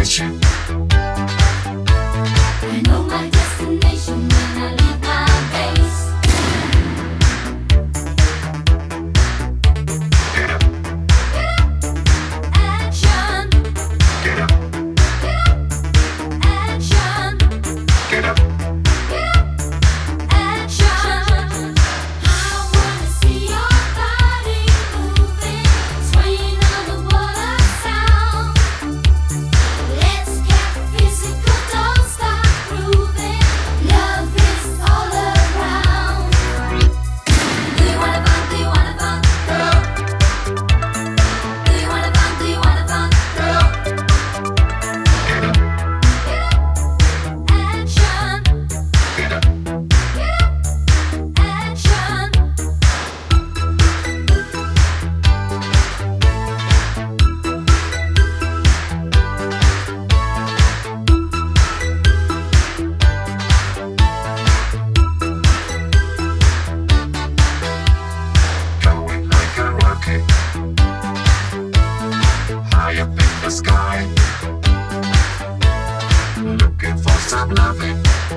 destination. I know my destination when I leave my base. Get up, Action, get up, action, get up. action. I wanna see your body moving, swaying on the water sound. Let's get physical, don't stop grooving. Love is all around. Do you wanna fun? Do you wanna fun? Do you wanna fun? Do you wanna fun? Get up, Action, get up, action. going like a rocket, high up in the sky, looking for some loving.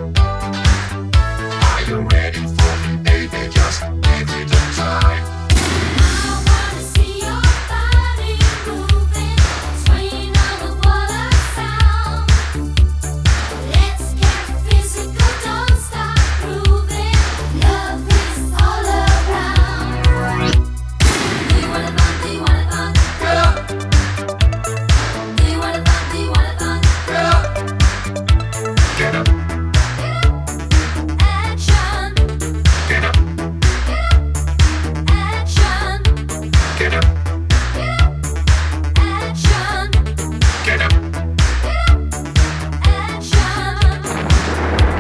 Are you ready for me, baby? Just give it a try. I wanna see your body moving, swaying on the water sound. Let's get physical, don't stop grooving. Love is all around. Do you wanna fun? Do you wanna fun? Do you wanna fun? Do you wanna fun? Get up, Action, get up, action, get up, action, get up. action.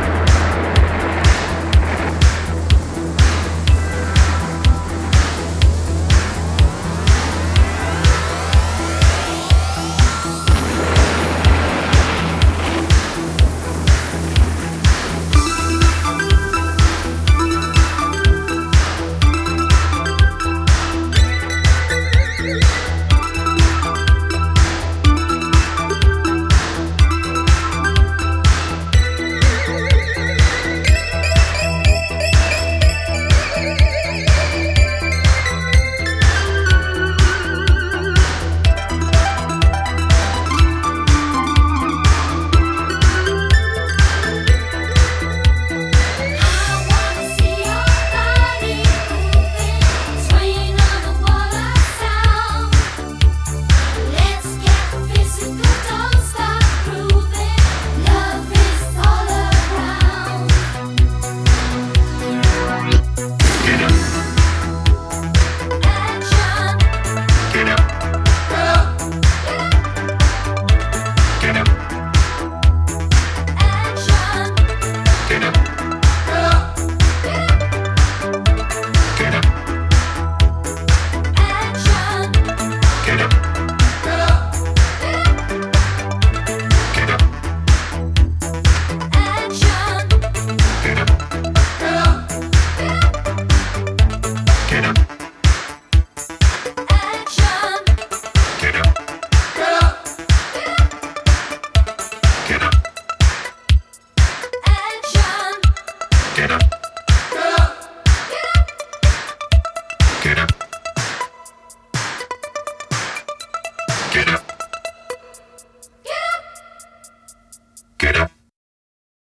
I wanna see your body moving, swaying on the water sound. Let's get physical, don't stop grooving. Love is all around. Get up, Action, get up, get up, action, get up, get up, action, get up, get up, action. get up, get up.